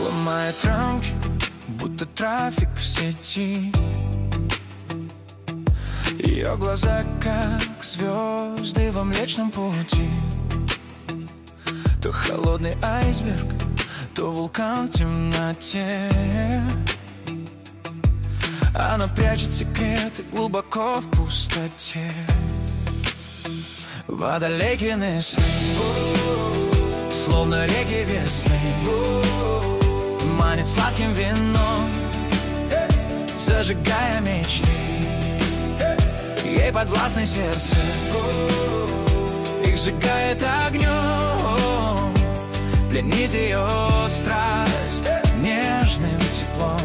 Ломает рамки, будто трафик в сети. Ее глаза, как звезды во Млечном Пути. То холодный айсберг, то вулкан в темноте. Она прячет секреты глубоко в пустоте. Водолейкины сны, словно реки весны, манит сладким вином, зажигая мечты. Ей подвластны сердце, их сжигает огнем, пленит ее страсть нежным теплом.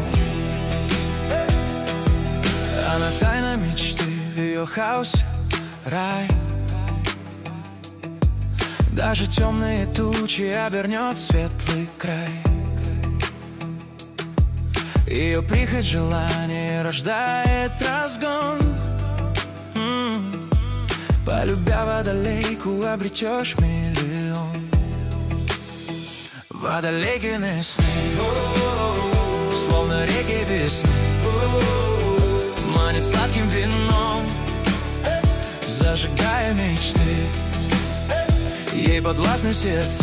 Она тайна мечты, в ее хаосе рай. Даже темные тучи обернет светлый край. Ее прихоть, желание рождает разгон. Полюбя водолейку, обретешь миллион. Водолейкины сны, словно реки весны, манит сладким вином, зажигая мечты. Ей подвластны сердца,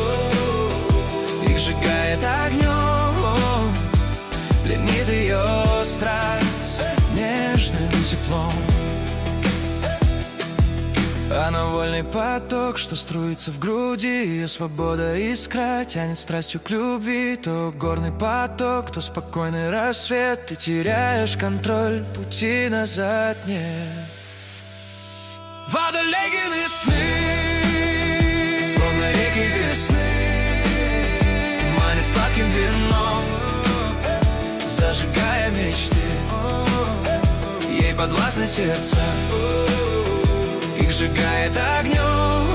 их сжигает огнем, пленит ее страсть нежным теплом. Она вольный поток, что струится в груди. Ее свобода искра тянет страстью к любви. То горный поток, то спокойный рассвет. Ты теряешь контроль, пути назад нет. Водолейкины сны, словно реки весны, манит сладким вином, зажигая мечты. Ей подвластны сердца, их сжигает огнем,